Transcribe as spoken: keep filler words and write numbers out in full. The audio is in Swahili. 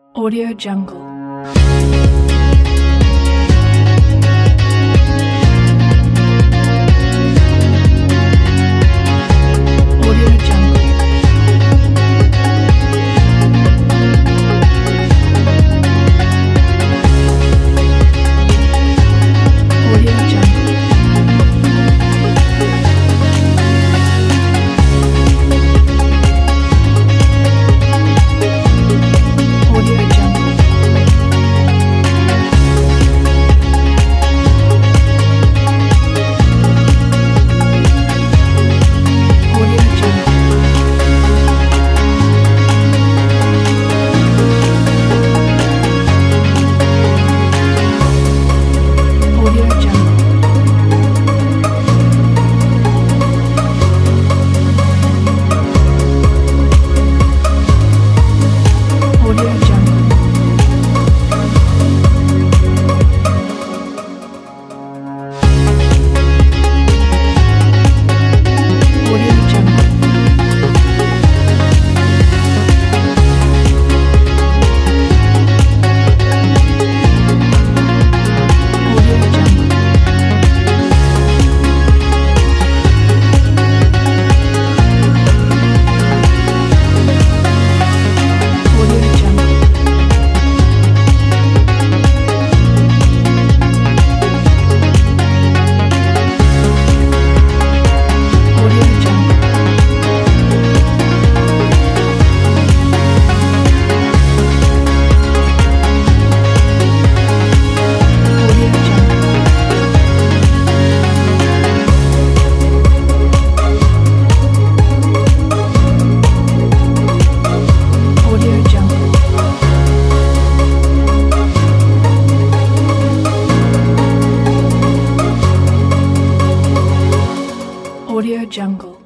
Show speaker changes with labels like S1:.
S1: Audio Jungle. Audio Jungle. Audio Jungle. Audio Jungle. Audio Jungle. Audio Jungle. Audio Jungle. Audio Jungle. Audio Jungle. Audio Jungle. Audio Jungle. Audio Jungle. Audio Jungle. Audio Jungle.